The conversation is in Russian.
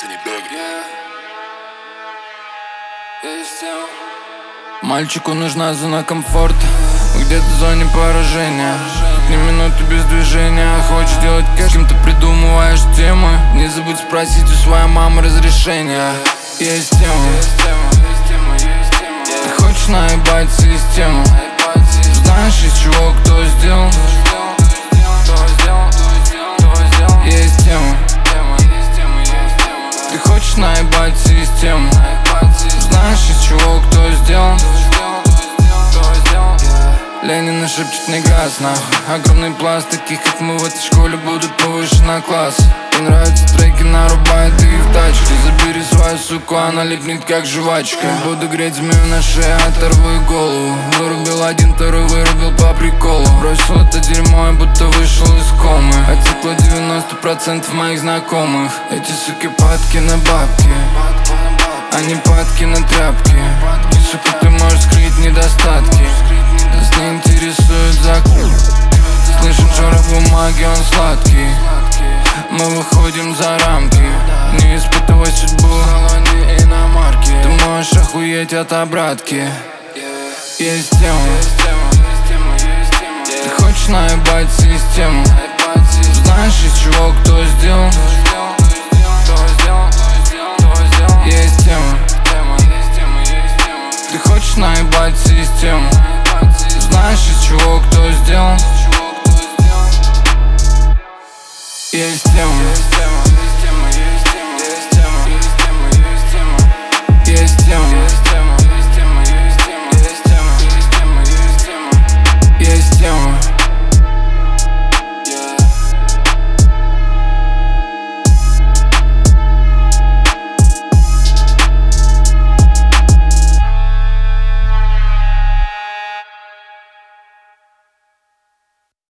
Мальчику нужна зона комфорта, где-то в зоне поражения. Ни минуты без движения. Хочешь делать кэш, кем-то придумываешь темы. Не забудь спросить у своей мамы разрешения. Есть тема. Ты хочешь наебать систему. Знаешь, из чего кто сделал. Есть тема. Ты хочешь наебать систему. Знаешь, из чего кто сделан. Ленина шепчет не газ, нахуй. Огромный пласт таких, как мы в этой школе, будут повышена класс. Мне нравятся треки, нарубает их в тачке. Забери свою суку, она липнет как жвачка. Буду греть змею на шее, оторву ей голову. Вырубил один, второй вырубил по приколу. Бросил это дерьмо, и будто вышел из комы. Отекло 90% моих знакомых. Эти суки падки на бабки, они падки на тряпки. И, сука, ты можешь скрыть недостатки. Нас не интересует закон. Слышим шорох бумаги, он сладкий. Мы выходим за рамки. Не испытывай судьбу и иномарки. Ты можешь охуеть от обратки. Есть тема. Ты хочешь наебать систему. Знаешь, из чего кто сделал. Есть тема. Ты хочешь наебать систему. Знаешь, из чего кто сделан. Есть тема. Есть тема.